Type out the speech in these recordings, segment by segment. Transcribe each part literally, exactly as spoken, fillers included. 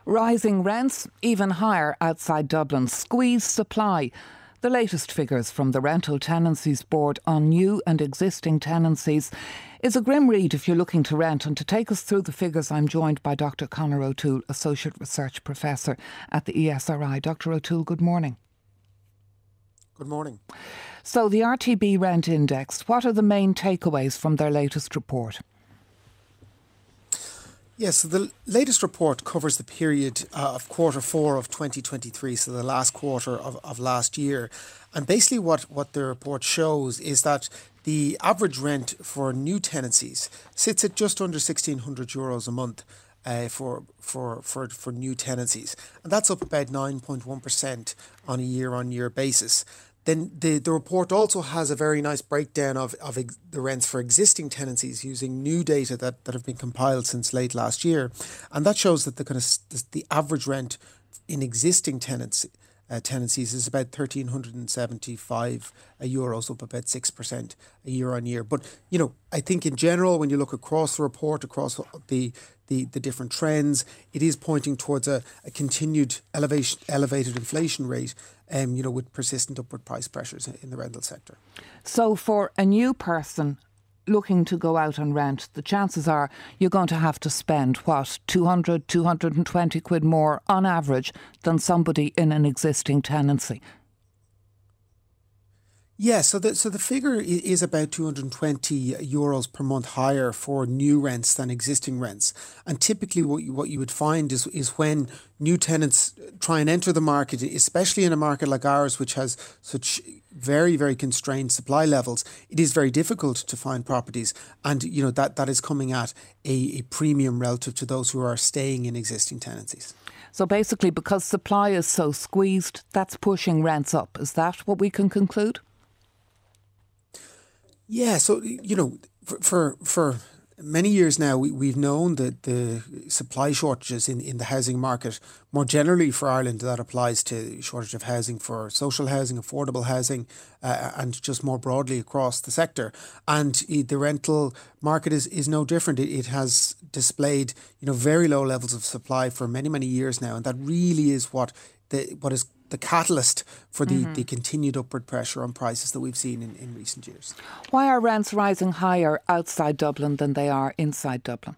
Rising rents, even higher outside Dublin. Squeezed supply. The latest figures from the Rental Tenancies Board on new and existing tenancies is a grim read if you're looking to rent. And to take us through the figures, I'm joined by Doctor Conor O'Toole, Associate Research Professor at the E S R I. Doctor O'Toole, good morning. Good morning. So the R T B Rent Index, what are the main takeaways from their latest report? Yes, so the latest report covers the period uh, of quarter four of twenty twenty-three, so the last quarter of, of last year. And basically what, what the report shows is that the average rent for new tenancies sits at just under sixteen hundred euros a month uh, for, for, for, for new tenancies. And that's up about nine point one percent on a year-on-year basis. Then the, the report also has a very nice breakdown of, of ex, the rents for existing tenancies using new data that, that have been compiled since late last year. And that shows that the kind of the average rent in existing tenants, uh, tenancies is about one thousand three hundred seventy-five euros, up about six percent a year on year. But, you know, I think in general, when you look across the report, across the the, the different trends, it is pointing towards a, a continued elevation, elevated inflation rate, um, you know, with persistent upward price pressures in the rental sector. So for a new person looking to go out and rent, the chances are you're going to have to spend, what, two hundred, two hundred twenty quid more on average than somebody in an existing tenancy. Yeah, so the so the figure is about two hundred twenty euros per month higher for new rents than existing rents. And typically what you, what you would find is, is when new tenants try and enter the market, especially in a market like ours, which has such very, very constrained supply levels, it is very difficult to find properties. And, you know, that, that is coming at a, a premium relative to those who are staying in existing tenancies. So basically, because supply is so squeezed, that's pushing rents up. Is that what we can conclude? Yeah, so, you know, for for, for many years now, we, we've known that the supply shortages in, in the housing market, more generally for Ireland, that applies to shortage of housing for social housing, affordable housing, uh, and just more broadly across the sector. And the rental market is, is no different. It, it has displayed, you know, very low levels of supply for many, many years now. And that really is what the what is the catalyst for the, mm-hmm. the continued upward pressure on prices that we've seen in, in recent years. Why are rents rising higher outside Dublin than they are inside Dublin?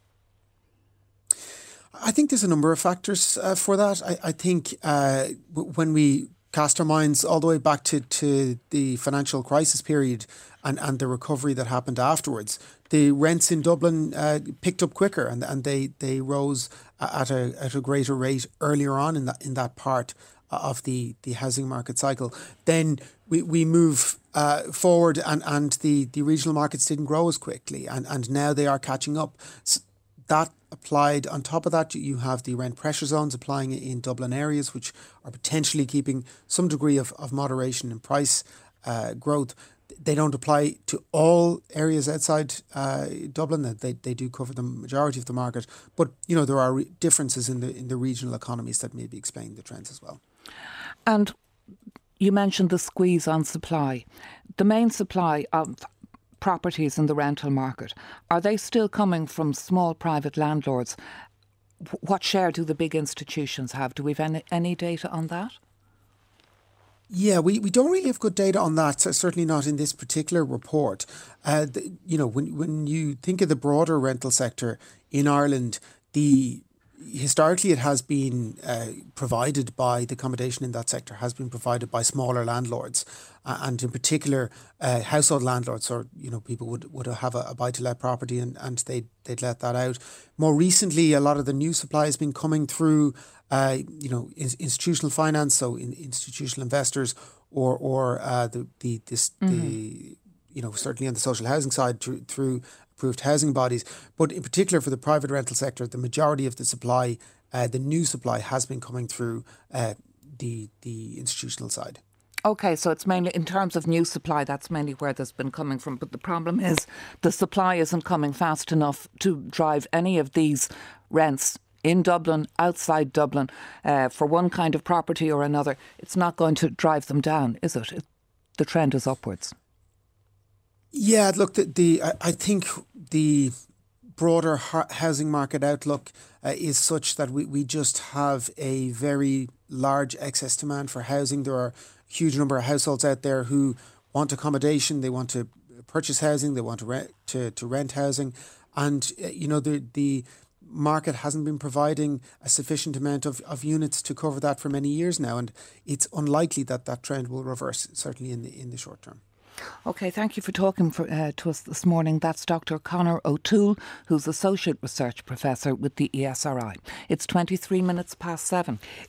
I think there's a number of factors uh, for that. I, I think uh, w- when we cast our minds all the way back to, to the financial crisis period and, and the recovery that happened afterwards, the rents in Dublin uh, picked up quicker and, and they, they rose at a at a greater rate earlier on in that in that part of the, the housing market cycle. Then we, we move uh, forward and, and the, the regional markets didn't grow as quickly and, and now they are catching up. So that applied. On top of that, you have the rent pressure zones applying in Dublin areas, which are potentially keeping some degree of, of moderation in price uh, growth. They don't apply to all areas outside uh, Dublin. They they do cover the majority of the market, but you know there are re- differences in the in the regional economies that maybe explain the trends as well. And you mentioned the squeeze on supply. The main supply of properties in the rental market, are they still coming from small private landlords? What share do the big institutions have? Do we have any, any data on that? Yeah, we, we don't really have good data on that, so certainly not in this particular report. Uh, the, you know, when when you think of the broader rental sector in Ireland, the historically it has been uh, provided by, the accommodation in that sector has been provided by smaller landlords, uh, and in particular uh, household landlords, or you know people would, would have a, a buy-to-let property and, and they'd, they'd let that out. More recently, a lot of the new supply has been coming through Uh, you know, in, institutional finance, so in, institutional investors, or or uh, the the this mm-hmm. the you know certainly on the social housing side through, through approved housing bodies, but in particular for the private rental sector, the majority of the supply, uh, the new supply, has been coming through uh, the the institutional side. Okay, so it's mainly in terms of new supply. That's mainly where there's been coming from. But the problem is the supply isn't coming fast enough to drive any of these rents in Dublin, outside Dublin, uh, for one kind of property or another. It's not going to drive them down, is it? it the trend is upwards. Yeah, look, the, the I, I think the broader housing market outlook uh, is such that we, we just have a very large excess demand for housing. There are a huge number of households out there who want accommodation, they want to purchase housing, they want to rent, to, to rent housing. And, uh, you know, the the market hasn't been providing a sufficient amount of, of units to cover that for many years now. And it's unlikely that that trend will reverse, certainly in the in the short term. OK, thank you for talking for, uh, to us this morning. That's Doctor Conor O'Toole, who's Associate Research Professor with the E S R I. It's twenty-three minutes past seven.